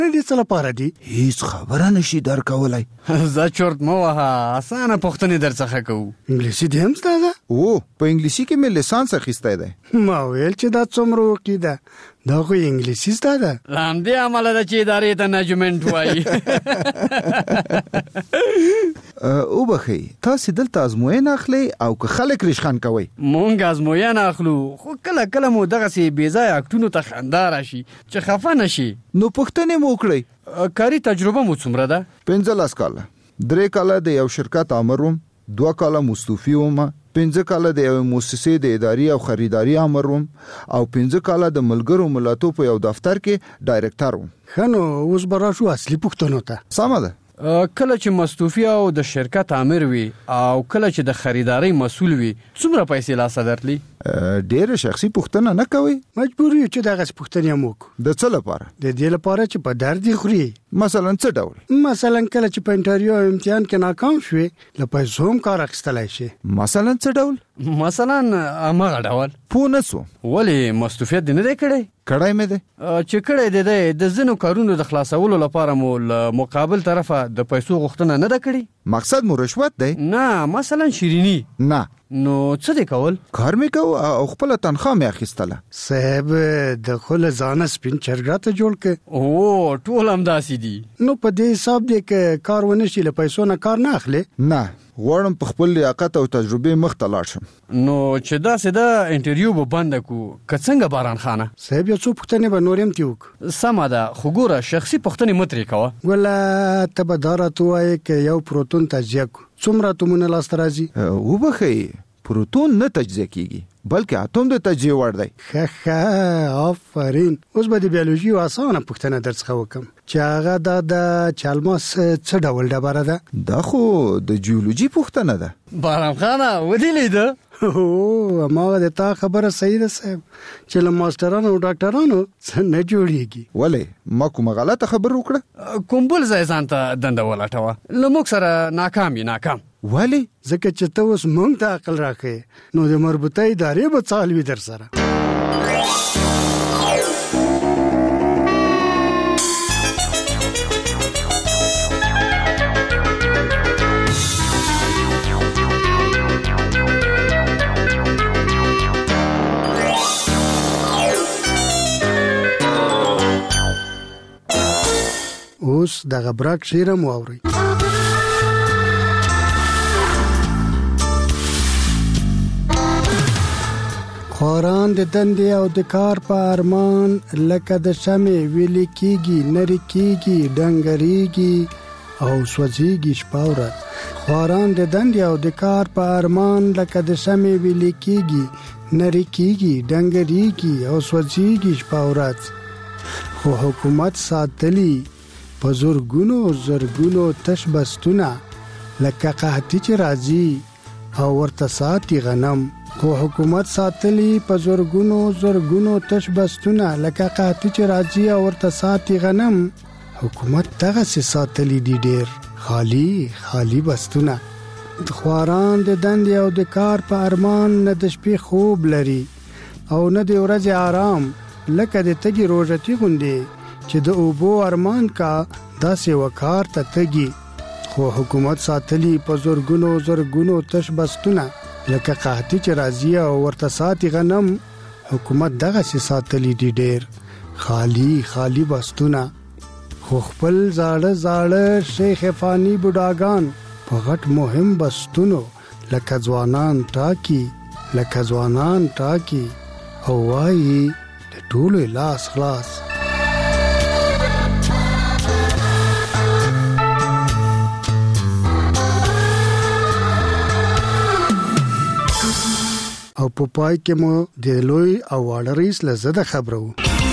دې څه لپاره دي؟ هیڅ خبره نشي درکولای. زه چورت مو وهه، اسانه پوښتنې درڅخه کوو. انګلیسي دې هم زده ده؟ په انګلیسي کې مې لیسانس اخیستی دی. ما ویل چې دا څومره وقي ده، دا خو انګلیسي زده ده. له همدې امله ده چې ادارې ته نجمنټ وایي. وبخئ، تاسې دلته ازموینه اخلئ او که خلک ریشخند کوئ؟ مونږ ازموینه اخلو، خو کله کله مو دغسې بېځایه اکټونو ته خندا راشي چې خفه نه شي. نو پوښتنې مو وکړئ. کاري تجربه مو څومره ده؟ 15 کاله. 3 کاله د یو شرکت آمر وم، 2 کاله مستوفي وم، 15 کاله د یو مؤسسې د اداري او خریداري آمر وم او 15 کاله د ملګرو ملتونو په یو دفتر کې ډایرکټر وم. ښه نو اوس به راشو اصلي پوښتنو ته. سمه ده. کله چې مستوفي او د شرکت امر وي او کله چې د خریداري مسؤل وي، څومره پیسې لاسه درتلی؟ ډېره شخصي پوښتنه نه کوي. مجبور یو چې دغسې پوښتنې هم وکړو. د څه لپاره؟ د دې لپاره چې په درد یې خوري. مثلا څه ډول؟ مثلا کله چې په انټرویو او امتحان کې ناکام شوې، له پیسو هم کار اخیستلی شي. مثلا څه ډول؟ مثلا همغه ډول. پوه نه سوم. ولې مستوفیت دې نه دی کړی؟ کړی مې دی. چې کړی دی د ځینو کارونو د خلاصولو لپاره مو له مقابل طرفه د پیسو غوښتنه نه ده کړې؟ مقصد مو رشوت دی؟ نه، مثلا شیرینی. نه. نو څه دی کول؟ کار مې کو او خپل تنخواه مې اخیستله. صاحب د خپل ځانه سپین چرګاته جوړ ک. ټول همداسې دي. نو په دې حساب دی که کار ونه شي، له پیسو نه کار نه اخلي؟ نه، غواړم په خپل لیاقت او تجربې مخ ته لاړ شم. نو چې داسې ده انټرویو به بنده کو که څنګه باران خانه؟ صاحب یو څو پوښتنې به نور هم ترې وکړو. سمه ده، خو ګوره شخصي پوښتنې مه ترې کوه. وله ته به دا راته ووایې که یو پروتون تجزیه کړو څومره اتومونه لاسته راځي؟ وبخئ، پروتون نه تجزیه کیږي بلکې اتوم د تجزیه وړ دی. ښه آفرین. اوس به د بیولوژي یو اسانه پوښتنه درڅخه وکړم چې هغه دا د چالماس څه ډول ډبره ده؟ دا خو د جیولوژي پوښتنه ده. باران خانه ودې لیده؟ هماغه د تا خبره صحیح ده صاحب چې له ماسټرانو او ډاکټرانو څه نه جوړیږي. ولې ما کومه غلطه خبر وکړه؟ کوم بل ځای ځان ته دنده ولټوه، له موږ سره ناکام یې ناکام. ولې؟ ځکه چې ته اوس موږ ته عقل راښیې، نو د مربوطه ادارې به څه حال وي در سره. اوس د غبرګ شعر هم واورئ. خواران د دندې او د کار په ارمان، لکه د شمع ویلې کېږي نري کېږي ډنګرېږي او سوځېږي شپه ورځ. خواران د دندې او د کار په ارمان، لکه د شمع ویلې کېږي نري کېږي ډنګرېږي او سوځېږي شپه ورځ. خو حکومت ساتلی په زرګونو تش بستونه، لکه قحطي چې راځي او ورته ساتي غنم. خو حکومت ساتلی په زرګونو تش بستونه، لکه قحطي چې راځي او ورته ساتي غنم. حکومت دغسې ساتلی دي ډېر خالی بستونه. خواران د دندې او د کار په ارمان، نه د شپې خوب لري او نه د ورځې آرام، لکه د تږي روژتي غوندې چې د اوبو ارمان کا داسې وکار ته تږي. خو حکومت ساتلی په زرګونو تش بستونه، لکه قحطي چې راځي او ورته ساتي غنم. حکومت دغسې ساتلی دي ډېر خالی بستونه. خو خپل زاړه شیخ فانی بوډاګان په غټ مهم بستونو، لکه ځوانان ټاکی او وایي د ټولو لاس خلاص. او په پای کې مو د لوی او واړه رئیس له زده خبرو.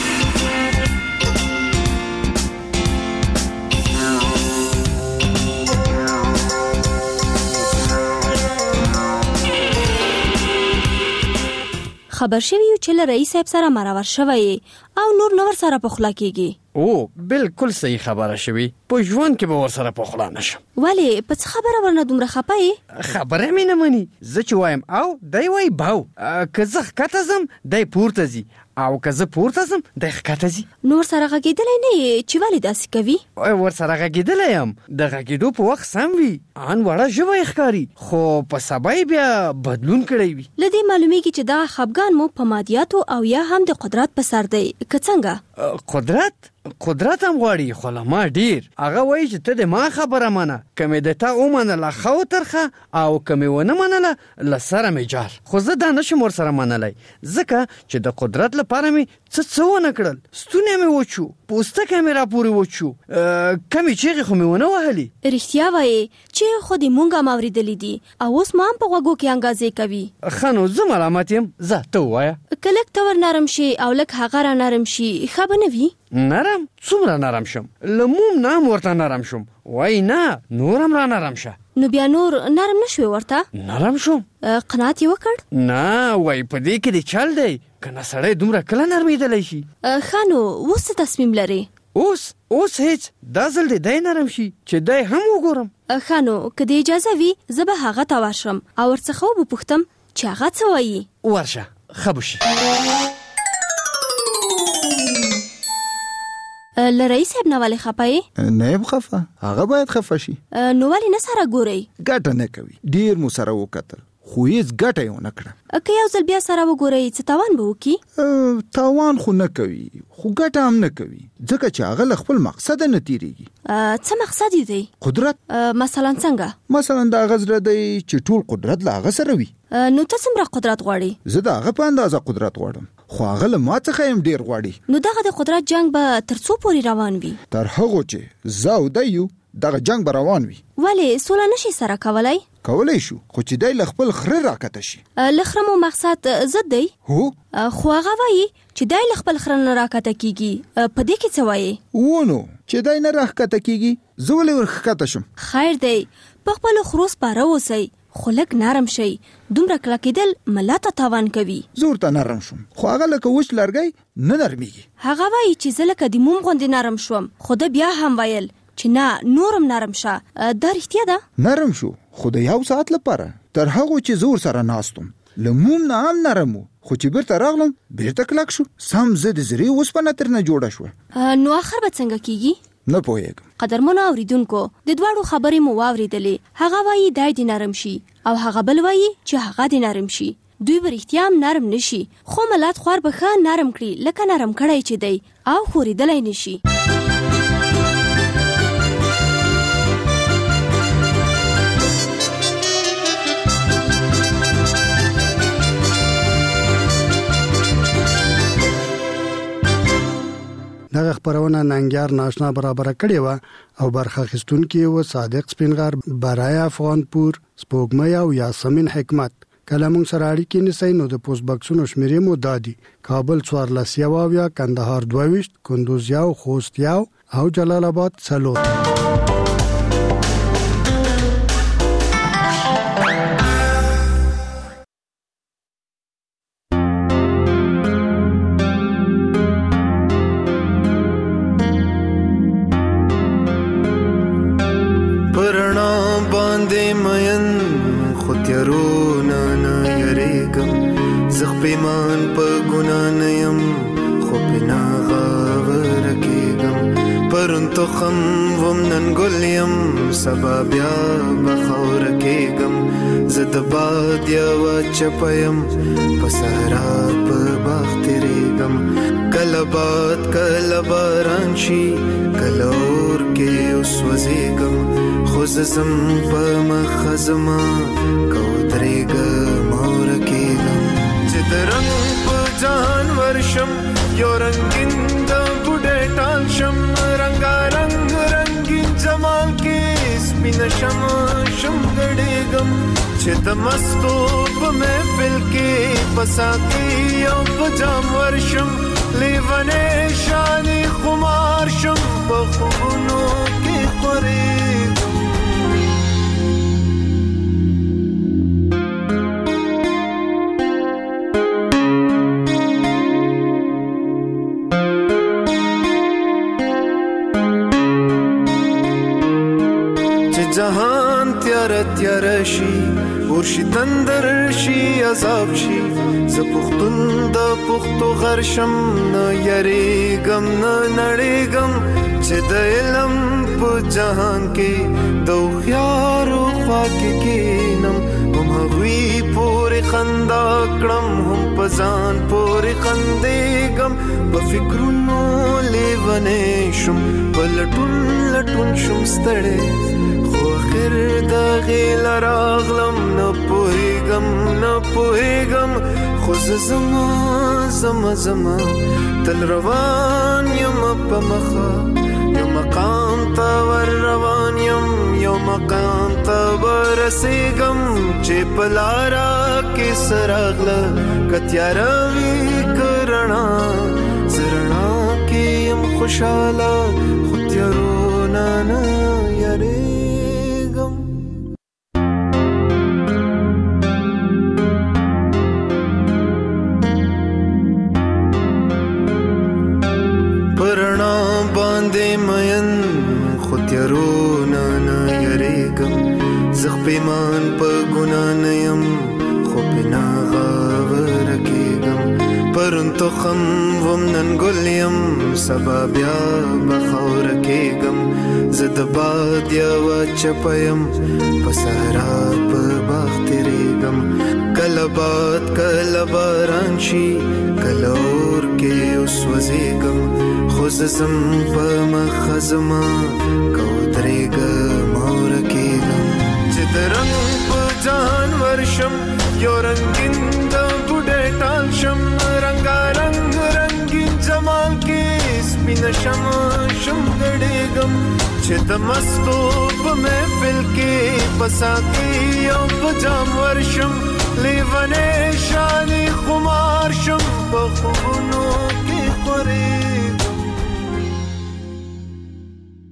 خبر شوی چې له رئیس صاحب سره مرور شوی او نور نور سره پخلا کیږي. بالکل صحیح خبره شوی. په ژوند کې به ور سره پخلا نشم. ولی په څه خبره ورنه دومره خپای؟ خبره مې نه مني. زه چې وایم او دی وای باو، که زه ښکته ځم دی پورته ځي او که زه پورته ځم دی ښکته ځي. نو ورسره غږېدلی نه یې چې ولې داسې کوي؟ ورسره غږېدلی یم، د غږېدو په وخت سم وي، ان وړه ژبه یې ښکاري، خو په سبا یې بیا بدلون کړی وي. له دې معلومیږي چې دغه خفګان مو په مادیاتو او یا هم د قدرت په سر دی که څنګه؟ قدرت هم غواړي، خو له ما ډیر. هغه وایي چې ته د ما خبره منه، که مې د تا ومنله ښه و ترخه، او که مې ونه منله له سره مې جار. خو زه دا نشم ورسره منلی، ځکه چې د قدرت لپاره مې څه ونه کړل. ستونی مې وچو، پوستکی مې راپورې وچو، کمې چیغې خو مې ونه وهلې. رښتیا وایې چې خو دې مونږ هم اورېدلي دي او اوس ما هم په غوږو کې انګازې کوي. ښه نو زه ملامت یم، ځه ته ووایه. که لږ ته ور نرم شي او لږ هغه را نرم شي ښه به نه وي؟ نرم؟ څومره نرم شم؟ له موم نه هم ورته نرم شم. وای نه، نور هم را نرم شه. نو بیا نور نرم نشوې ورته؟ نرم شم. قناعت یې وکړ؟ نه، وای په دې کې د چل دی، که نه سړی دومره کله نرمېدلی شي. ښه نو اوس څه تصمیم لرې؟ اوس هیڅ. دا ځل دی نرم شي چې دی هم وګورم. ښه نو که د اجازه وي زه به هغه ته ورشم او ورڅخه وپوښتم چې هغه څه وایي. ورشه، ښه به شي. له رئیس صاحب نه ولې خفه یې؟ نه یم خفه، هغه باید خفه شي. نو ولې نه سره ګورئ؟ ګټه نه کوي، ډیر مو سره وکتل خو هیڅ ګټه یې ونه کړه. که یو ځل بیا سره وګورئ څه تاوان به وکړي؟ تاوان خو نه کوي، خو ګټه هم نه کوي، ځکه چې هغه له خپل مقصد نه تیریږي. څه مقصد یې دی؟ قدرت. مثلا څنګه؟ مثلا دا هغه زړه دی چې ټول قدرت له هغه سره وي. نو ته څومره قدرت غواړې؟ زه د هغه په اندازه قدرت غواړم، خو هغه له ما څخه هم ډیر غواړي. نو دغه د قدرت جنگ به تر څو پورې روان وي؟ تر هغو چې زه او دی یو دغه جنگ به روان وي. ولې سوله نشي سره کولای؟ کولای شو، خو چې دی له خپل خره راکته شي. له خره مو مقصد ضد دی؟ هو. خو هغه وایي چې دی له خپل خره نه راکته کیږي. په دې کې څه وایي؟ ونو چې دی نه راکته کیږي، زه ولې ورښکته شم؟ خیر دی، په خپل خروس پاره اوسئ، خو لږ نرم شئ. دومره کلکېدل ملا ته تاوان کوي. زه ورته نرم شوم، خو هغه لکه وچ لرګی نه نرمیږي. هغه وایي چې زه لکه د موم غوندې نرم شوم، خو ده بیا هم ویل چې نه نورم نرم شه. دا رښتیا ده؟ نرم شو، خو د یو ساعت لپاره، تر هغو چې زه ورسره ناستم. له موم نه هم نرم و، خو چې بیرته راغلم بیرته کلک شو. سم زه د زرې اوسپنه ترنه جوړه شوه. نو آخر به څنګه کیږي؟ نه پوهیږم. قدرمنو اوریدونکو، د دواړو خبرې مو واورېدلې. هغه وایي دی دې نرم شي او هغه بل وایي چې هغه دې نرم شي. دوی به رښتیا هم نرم نشي، خو ملت خوار به ښه نرم کړي لکه نرم کړی چې دی او ښورېدلی نشي. دغه خبرونه ننګیار ناشنا برابر کړی و او برخه اخیستونکي و صادق سپینغر، برای افغانپور، سپوږمۍ او یاسمین حکمت. کله موږ سره اړیکې نیسئ نو د پوسټ باکسونو شمیرې مو دادي: کابل 14 کندهار 22 کندوز 1 خوست 1 او جلال آباد 4. پیمان په ګنا نه يم خو پنا غاور کېږم پرون تخم وم نن ګل یم سبا بیا بخور کېږم زه د باد یوه چپه یم په صحرا په باغ تېرېږم کله باد کله باران شي کله اور کې وسوځېږم خو زه ځم په مخه زما که ودرېږم اور کېږم چې د رنګ په جهان ورشم یو رنګین د بوډۍ ټال شم رنګارنګ رنګین جمال کې سپینه شم ګډېږم چې د مستو په محفل کې په ساقي او په جام ورشم لیونی شانې خمار شم په خوبونو کې خورېږم چې جهان تیار تیار شي ورشي تندر شي عذاب شي زه پښتون د پښتو غرشم نه یریږم نه نړیږم چې د علم په جهان کې د هوښیارو خوا کې کینم هم هغوی پورې خندا کړم هم په ځان پورې خندېږم په فکرونو لیونی شم په لټون لټون شم ستړی خو اخر د غیل راغلم نه پوهېږم خو زه زما تل روان یم په مخه یو مقام ته ور روان یم یو مقام ته ورسېږم چې په لاره کې څه راغله که تیاره وي که رڼا زه رڼا کې یم خوشحاله خو تیارو نه یریږم په رڼا باندې مین خو تیارو نه یریږم زه پیمان په ګناه نه یم خو پې نه غاوره کېږم پرون تخم وم نن ګل یم سبا بیا به خاوره کېږم زه د باد یوه چپه یم په صحرا په باغ تېرېږم کله باد کله باران شي کله اور کې وسوځېږم خو زه ځم په مخه زما که ودرېږم اوره کېږم چې د رنګ په جهان ورشم یو رنګین د بوډۍ ټال شم رنګارنګ رنګین جمال کې سپینه شم ګډېږم چې د مستو په محفل کې په ساقي او په جام ورشم لیونی شانې خمار شم په خوبونو کې خورېږم